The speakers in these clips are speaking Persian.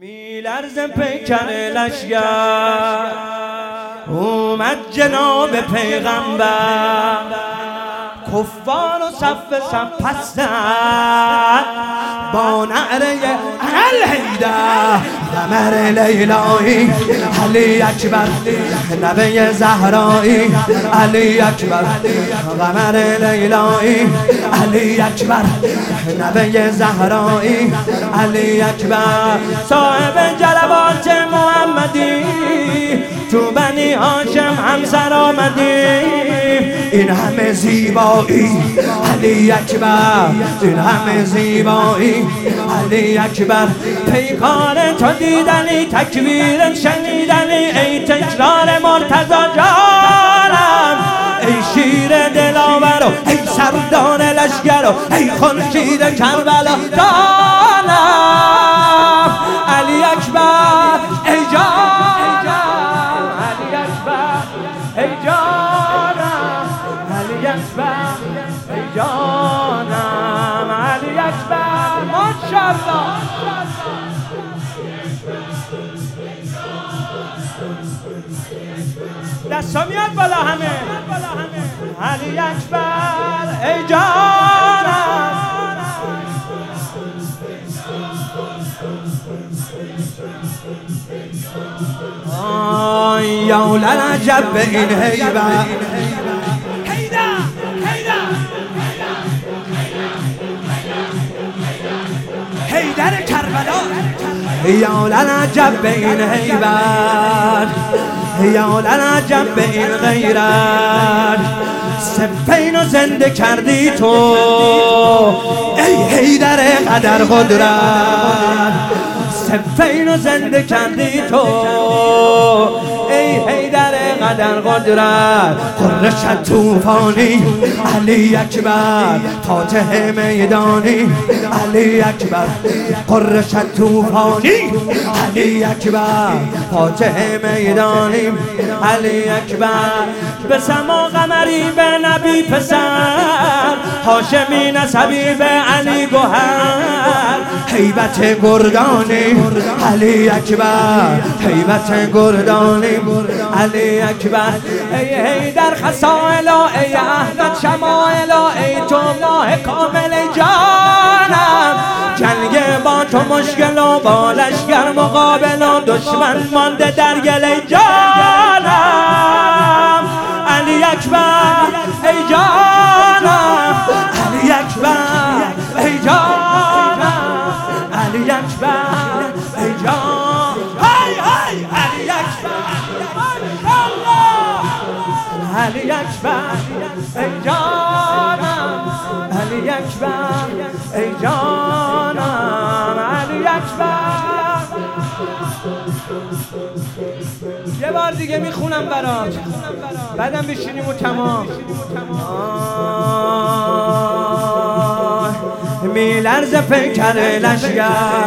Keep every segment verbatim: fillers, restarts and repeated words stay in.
میلرز پیکر لشگر اومد جناب پیغمبر، کفار و صف صف پستن با نعره الحیدر قمر لیلایی علی اکبر نبی زهرایی علی اکبر قمر لیلایی علی اکبر نبی زهرایی علی اکبر صاحب جلوات محمدی تو بنی هاشم همسر آمدی این همه زیبایی علی اکبر این همه زیبایی علی اکبر پیکار تو دیدنی تکبیر شنیدنی ای تکرار مرتضی جانم ای شیر دلاور و ای سردار لشگر و ای خورشید کربلا جانم علی اکبر ای جانم علی اکبر ای جانم علی اکبر ای جانم علی اکبر ماشاءالله دستا میاد بالا همه علی اکبر ای جانم آی یولا عجب به این هیبت حیدر کربلا یولا عجب به این هیبت یولا عجب به این غیرت صفین و زنده کردی تو ای حیدر قدر قدرت صفین و زنده کردی تو ای حیدر قدر قدرت قرش توفانی علی اکبر فاتح میدانی علی اکبر قرش توفانی علی اکبر فاتح میدانی علی اکبر به سما قمری به نبی پسر هاشمی نسبی به علی گوهر هیبت گردانی علی اکبر هیبت گردانی علی اکبر ای حیدر خصائلا ای احمد شمائلا ای تو ماه کامل جانم جنگ با تو مشکل و با لشگر مقابل و دشمن مانده در گل جانم علی اکبر ای جانم علی اکبر ای جانم علی اکبر ای جانم های های علی اکبر علی اکبر ای جانم علی اکبر ای جانم علی اکبر یه بار دیگه میخونم برات بعدم بشینیم و تمام میلرز پیکر لشگر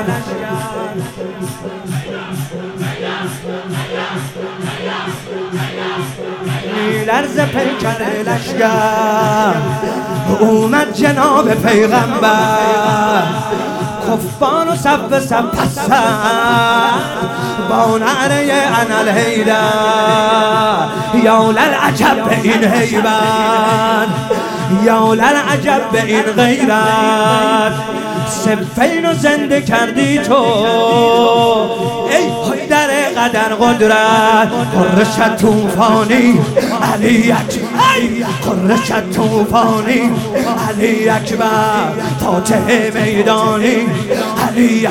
میلرز پیکر لشگر اومد جناب پیغمبر کفار و صف صف پستن با نعره انا الحیدر یولا العجب به این هیبت یولا العجب به این غیرت صفین و زنده کردی تو ای حیدر قدر قدرت قرش توفانی علی اکبر قرش توفانی علی اکبر فاتح میدانی علی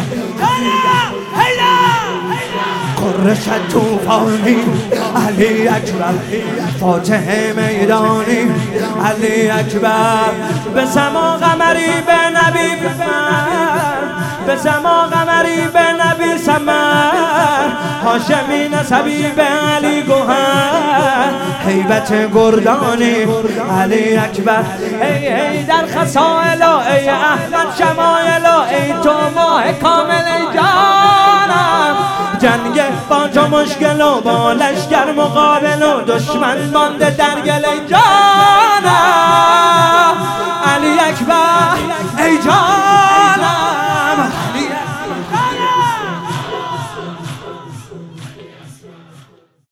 قرش توفانی علی اکبر فاتح میدانی علی اکبر به سما قمری به نبی بفر به سما قمری به نبی سمر هاشمی نسبی به علی گوهر هیبت گردانی علی اکبر ای حیدر خصائلا ای احمد شمائلا ای تو ماه کامل جانم جنگ با تو مشکل و با لشگر مقابل و دشمن مانده در گل جانم